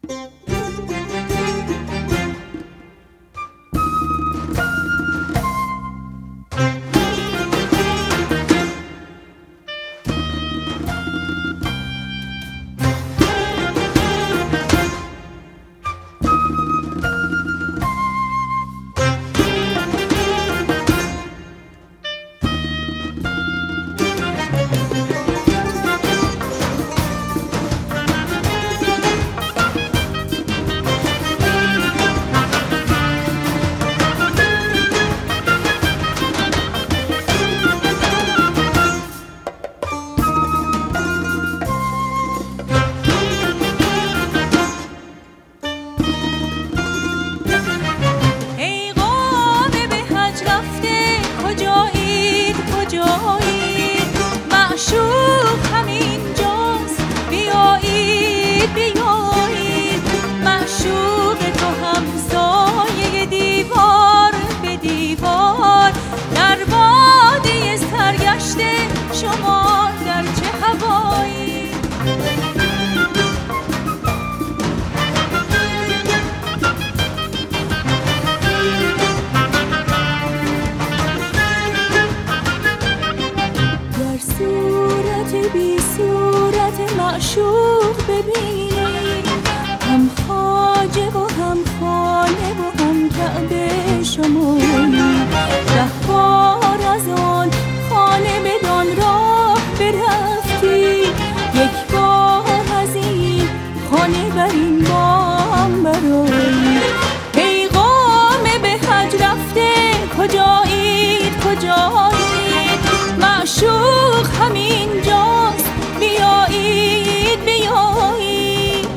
معشوق ببینی، هم خواجه و هم خانه و هم کعبه شمایی، رهبار از آن خانه بدان راه برفتی، یک بار از این خانه بر این بام برایی. پیغام به حج رفته کجایید کجایید، معشوق همین جاست بیایید بیایید.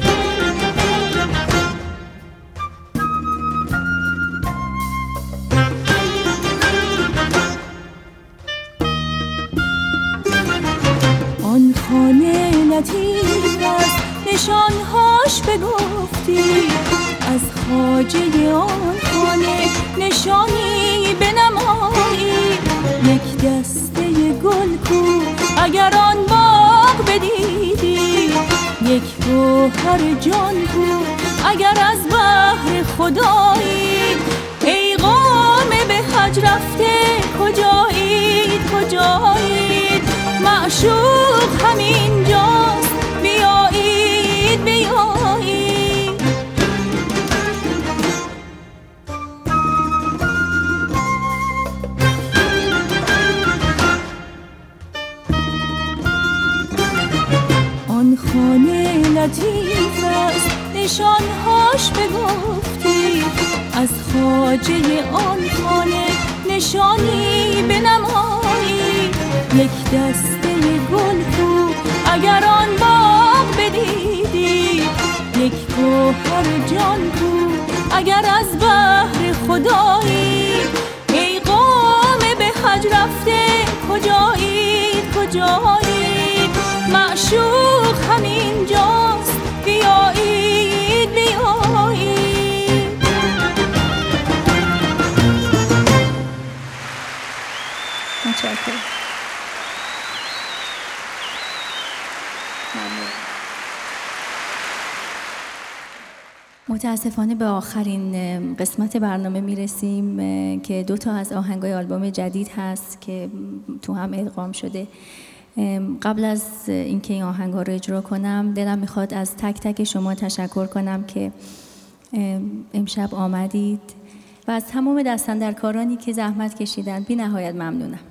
آن خانه لطیف است نشانهاش بگفتی، از خواجه آن خانه نشانی بنمایی، یک دسته گل کو اگر آن باغ بدیدی، یک گوهر جان کو اگر از بحر خدایی. پیغام به حج رفته کجایید کجایید، معشوق همین جاست بیایید بیایید. آن خانه لطیف است نشانهاش بگفتی، از خواجه آن خانه نشانی بنمایی، یک دسته گل کو اگر آن باغ بدیدی، یک گوهر جان کو اگر از بحر خدایی. پیغام به حج رفته کجایید کجایید، معشوق همین جاست بیایید بیایید. متشکرم. متاسفانه به آخرین قسمت برنامه میرسیم که 2 از آهنگای آلبوم جدید هست که تو هم ادغام شده. قبل از اینکه این آهنگا رو اجرا کنم دلم میخواد از تک تک شما تشکر کنم که امشب آمدید و از تمام دستاندرکارانی که زحمت کشیدن بی نهایت ممنونم.